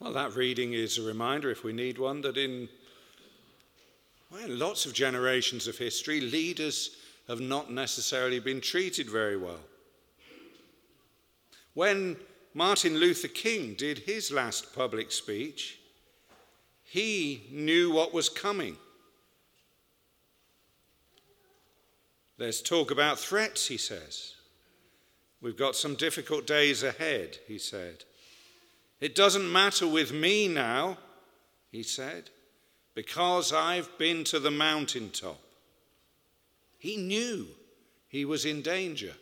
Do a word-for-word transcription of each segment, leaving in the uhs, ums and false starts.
Well, that reading is a reminder, if we need one, that in well, lots of generations of history, leaders have not necessarily been treated very well. When Martin Luther King did his last public speech, he knew what was coming. There's talk about threats, he says. We've got some difficult days ahead, he said. It doesn't matter with me now, he said, because I've been to the mountaintop. He knew he was in danger.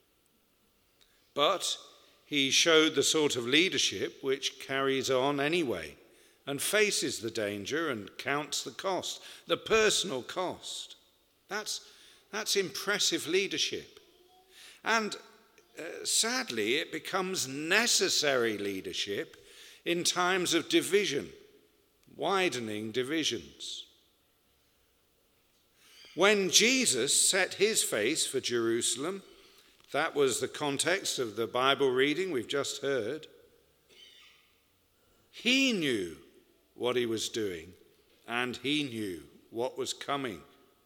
But he showed the sort of leadership which carries on anyway and faces the danger and counts the cost, the personal cost. That's, that's impressive leadership. And uh, sadly, it becomes necessary leadership in times of division, widening divisions. When Jesus set his face for Jerusalem, that was the context of the Bible reading we've just heard. He knew what he was doing, and he knew what was coming.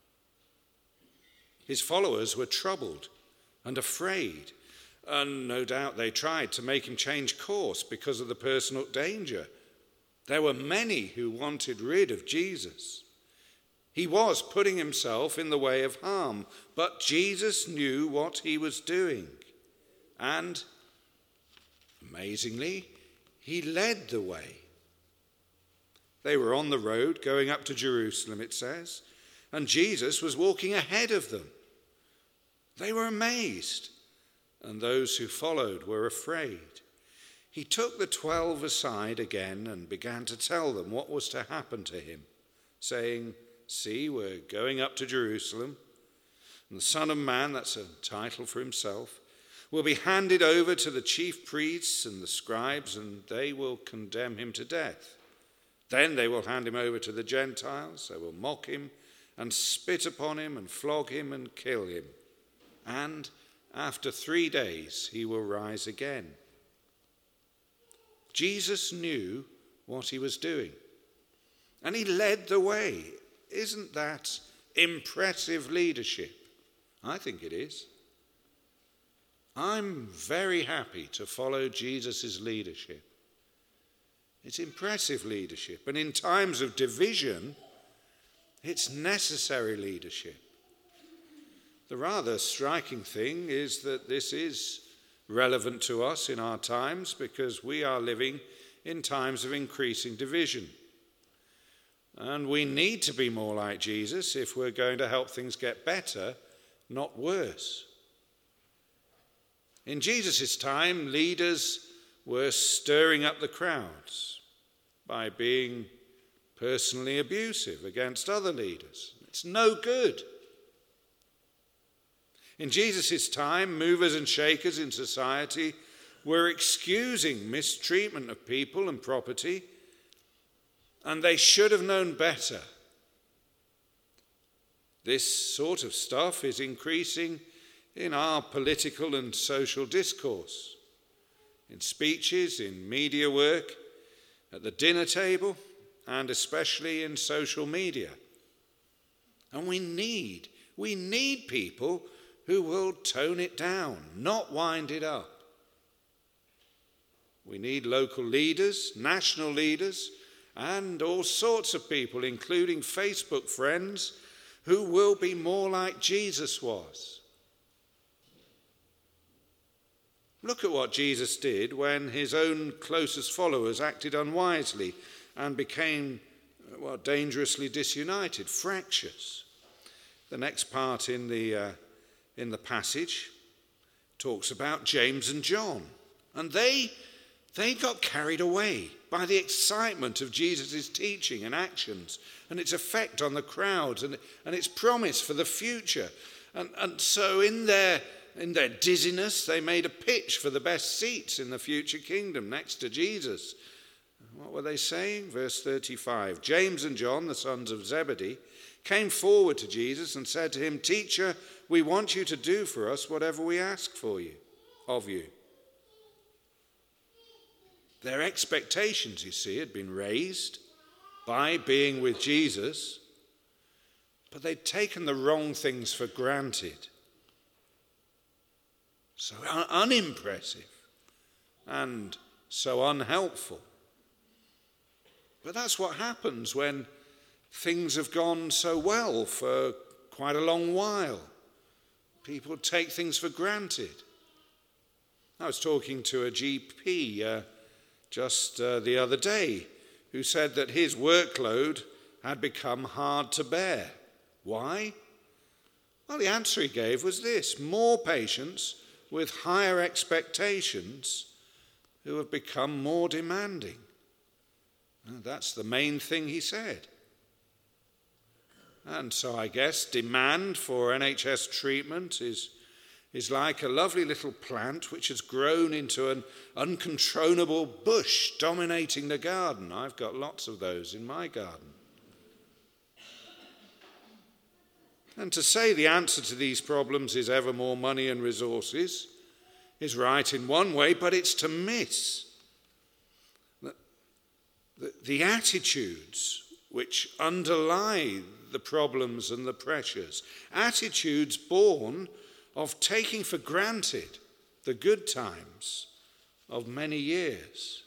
His followers were troubled and afraid, and no doubt they tried to make him change course because of the personal danger. There were many who wanted rid of Jesus. He was putting himself in the way of harm, but Jesus knew what he was doing. And, amazingly, he led the way. They were on the road going up to Jerusalem, it says, and Jesus was walking ahead of them. They were amazed, and those who followed were afraid. He took the twelve aside again and began to tell them what was to happen to him, saying, "See, we're going up to Jerusalem, and the Son of Man," that's a title for himself, "will be handed over to the chief priests and the scribes, and they will condemn him to death. Then they will hand him over to the Gentiles. They will mock him and spit upon him and flog him and kill him. And after three days he will rise again." Jesus knew what he was doing, and he led the way. Isn't that impressive leadership? I think it is. I'm very happy to follow Jesus' leadership. It's impressive leadership, and in times of division, it's necessary leadership. The rather striking thing is that this is relevant to us in our times because we are living in times of increasing division. And we need to be more like Jesus if we're going to help things get better, not worse. In Jesus' time, leaders were stirring up the crowds by being personally abusive against other leaders. It's no good. In Jesus' time, movers and shakers in society were excusing mistreatment of people and property, and they should have known better. This sort of stuff is increasing in our political and social discourse, in speeches, in media work, at the dinner table, and especially in social media. And we need, we need people who will tone it down, not wind it up. We need local leaders, national leaders, and all sorts of people, including Facebook friends, who will be more like Jesus was. Look at what Jesus did when his own closest followers acted unwisely and became, well, dangerously disunited, fractious. The next part in the, uh, in the passage talks about James and John, and they, they got carried away by the excitement of Jesus' teaching and actions and its effect on the crowds and, and its promise for the future. And, and so in their, in their dizziness, they made a pitch for the best seats in the future kingdom next to Jesus. What were they saying? Verse thirty-five, James and John, the sons of Zebedee, came forward to Jesus and said to him, "Teacher, we want you to do for us whatever we ask for you, of you." Their expectations, you see, had been raised by being with Jesus, but they'd taken the wrong things for granted. So un- unimpressive and so unhelpful. But that's what happens when things have gone so well for quite a long while. People take things for granted. I was talking to a G P uh, just uh, the other day who said that his workload had become hard to bear. Why? Well, the answer he gave was this: more patients with higher expectations who have become more demanding. And that's the main thing he said. And so I guess demand for N H S treatment is, is like a lovely little plant which has grown into an uncontrollable bush dominating the garden. I've got lots of those in my garden. And to say the answer to these problems is ever more money and resources is right in one way, but it's to miss the, the, the attitudes which underlie the problems and the pressures. Attitudes born of taking for granted the good times of many years.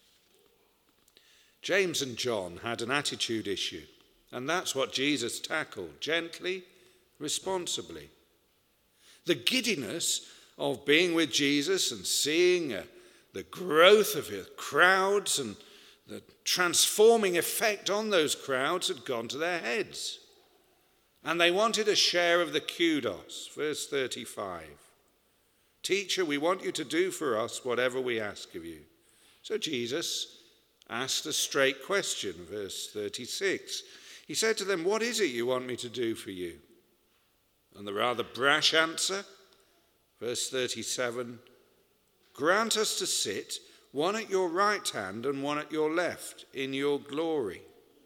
James and John had an attitude issue, and that's what Jesus tackled, gently, responsibly. The giddiness of being with Jesus and seeing uh, the growth of the crowds and the transforming effect on those crowds had gone to their heads. And they wanted a share of the kudos. Verse thirty-five. Teacher, we want you to do for us whatever we ask of you. So Jesus asked a straight question. Verse thirty-six. He said to them, what is it you want me to do for you? And the rather brash answer, verse thirty-seven, grant us to sit one at your right hand and one at your left in your glory.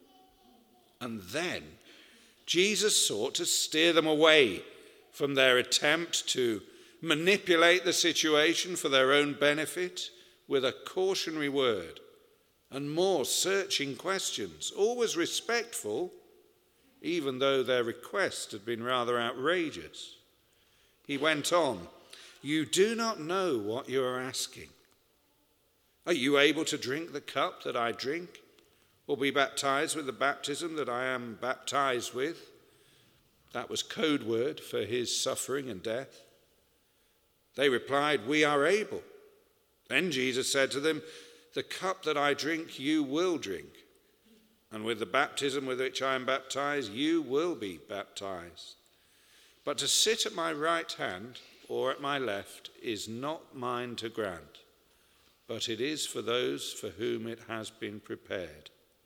And then Jesus sought to steer them away from their attempt to manipulate the situation for their own benefit with a cautionary word and more searching questions, always respectful, even though their request had been rather outrageous. He went on, you do not know what you are asking. Are you able to drink the cup that I drink, or be baptized with the baptism that I am baptized with? That was code word for his suffering and death. They replied, we are able. Then Jesus said to them, the cup that I drink you will drink, and with the baptism with which I am baptized you will be baptized. But to sit at my right hand or at my left is not mine to grant, but it is for those for whom it has been prepared.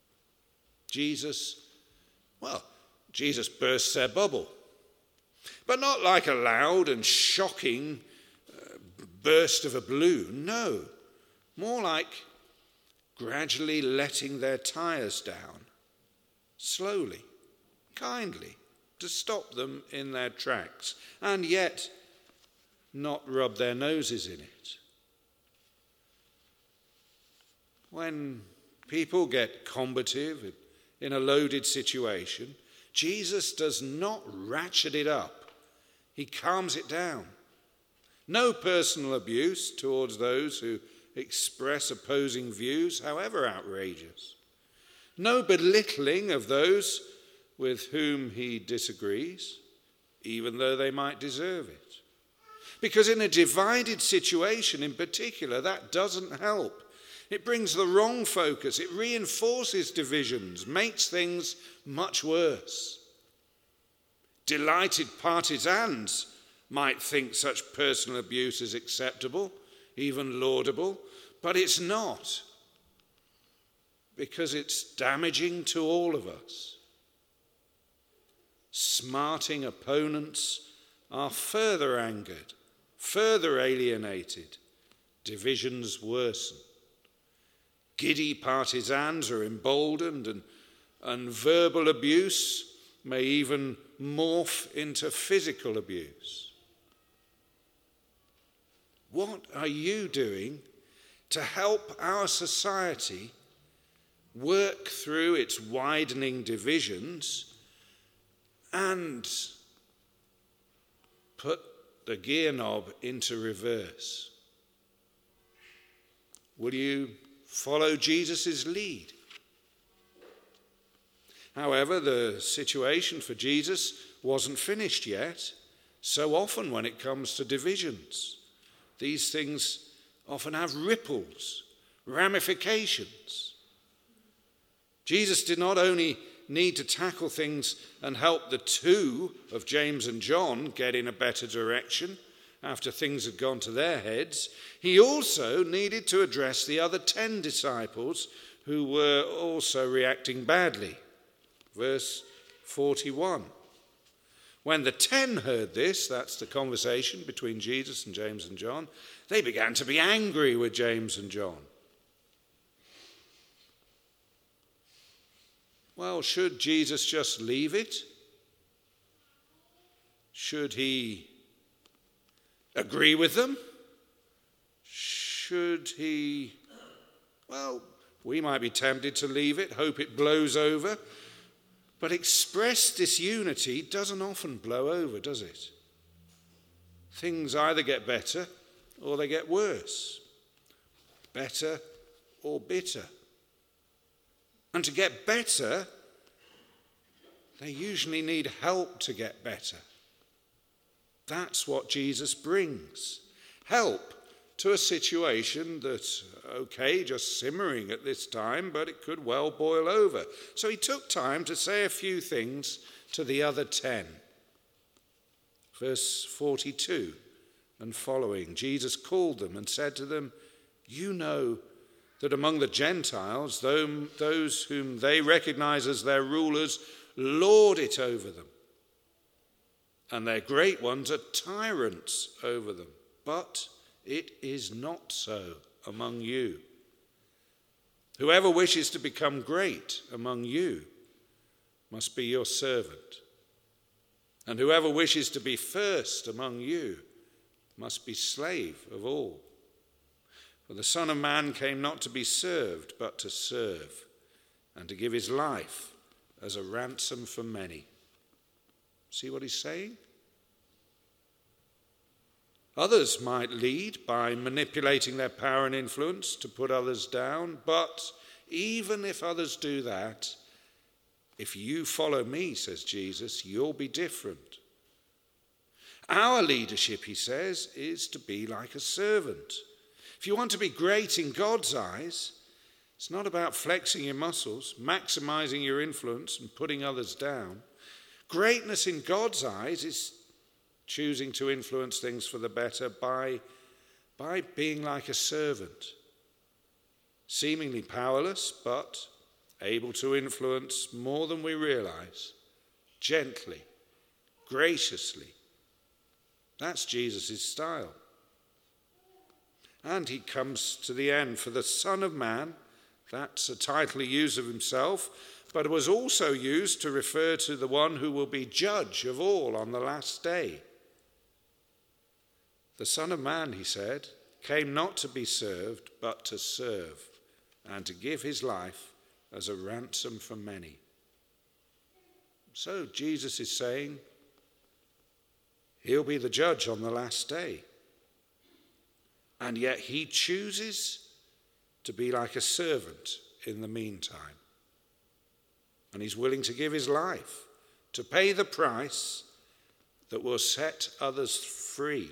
Jesus, well, Jesus bursts their bubble, but not like a loud and shocking uh, burst of a balloon, no, more like gradually letting their tires down, slowly, kindly, to stop them in their tracks, and yet not rub their noses in it. When people get combative in a loaded situation, Jesus does not ratchet it up. He calms it down. No personal abuse towards those who express opposing views, however outrageous. No belittling of those with whom he disagrees, even though they might deserve it. Because in a divided situation in particular, that doesn't help. It brings the wrong focus. It reinforces divisions, makes things much worse. Delighted partisans might think such personal abuse is acceptable, even laudable, but it's not, because it's damaging to all of us. Smarting opponents are further angered, further alienated, divisions worsen. Giddy partisans are emboldened, and, and verbal abuse may even morph into physical abuse. What are you doing to help our society work through its widening divisions and put the gear knob into reverse? Will you follow Jesus' lead? However, the situation for Jesus wasn't finished yet. So often when it comes to divisions, these things often have ripples, ramifications. Jesus did not only need to tackle things and help the two of James and John get in a better direction after things had gone to their heads, he also needed to address the other ten disciples who were also reacting badly. Verse forty-one. When the ten heard this, that's the conversation between Jesus and James and John, they began to be angry with James and John. Well, should Jesus just leave it? Should he agree with them? Should he, well, we might be tempted to leave it, hope it blows over. But expressed disunity doesn't often blow over, does it? Things either get better or they get worse. Better or bitter. And to get better, they usually need help to get better. That's what Jesus brings. Help to a situation that's, okay, just simmering at this time, but it could well boil over. So he took time to say a few things to the other ten. Verse forty-two and following, Jesus called them and said to them, "You know that among the Gentiles, those whom they recognize as their rulers lord it over them, and their great ones are tyrants over them. But it is not so among you. Whoever wishes to become great among you must be your servant. And whoever wishes to be first among you must be slave of all. For the Son of Man came not to be served, but to serve, and to give his life as a ransom for many." See what he's saying? Others might lead by manipulating their power and influence to put others down, but even if others do that, if you follow me, says Jesus, you'll be different. Our leadership, he says, is to be like a servant. If you want to be great in God's eyes, it's not about flexing your muscles, maximizing your influence and putting others down. Greatness in God's eyes is choosing to influence things for the better by, by being like a servant, seemingly powerless, but able to influence more than we realize, gently, graciously. That's Jesus' style. And he comes to the end. For the Son of Man, that's a title he used of himself, but it was also used to refer to the one who will be judge of all on the last day. The Son of Man, he said, came not to be served, but to serve, and to give his life as a ransom for many. So Jesus is saying he'll be the judge on the last day. And yet he chooses to be like a servant in the meantime. And he's willing to give his life to pay the price that will set others free.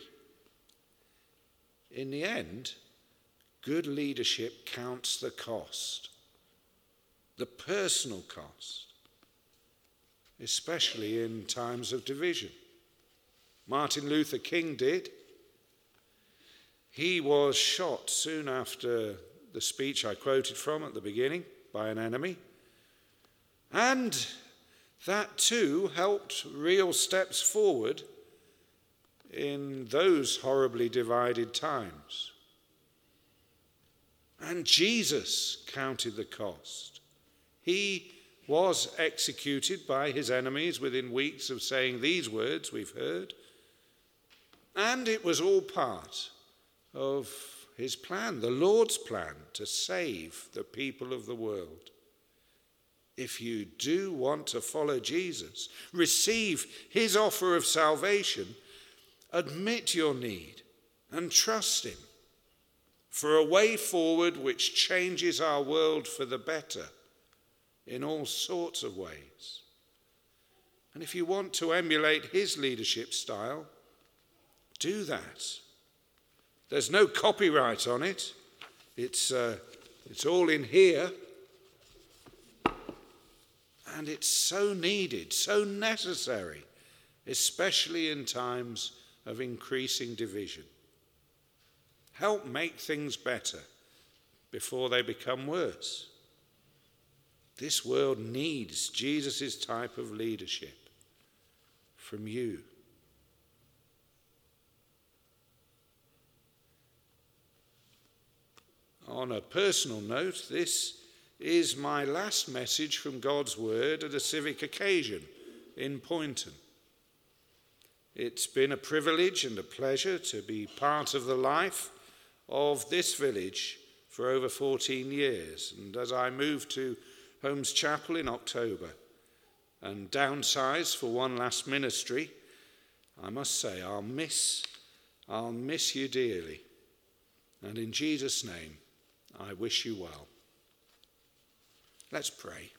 In the end, good leadership counts the cost, the personal cost, especially in times of division. Martin Luther King did. He was shot soon after the speech I quoted from at the beginning by an enemy. And that too helped real steps forward in those horribly divided times. And Jesus counted the cost. He was executed by his enemies within weeks of saying these words we've heard. And it was all part of his plan, the Lord's plan, to save the people of the world. If you do want to follow Jesus, receive his offer of salvation, admit your need and trust him for a way forward which changes our world for the better in all sorts of ways. And if you want to emulate his leadership style, do that. There's no copyright on it. It's, uh, it's all in here. And it's so needed, so necessary, especially in times of increasing division. Help make things better before they become worse. This world needs Jesus' type of leadership from you. On a personal note, this is my last message from God's Word at a civic occasion in Poynton. It's been a privilege and a pleasure to be part of the life of this village for over fourteen years. And as I move to Holmes Chapel in October and downsize for one last ministry, I must say I'll miss, I'll miss you dearly. And in Jesus' name, I wish you well. Let's pray.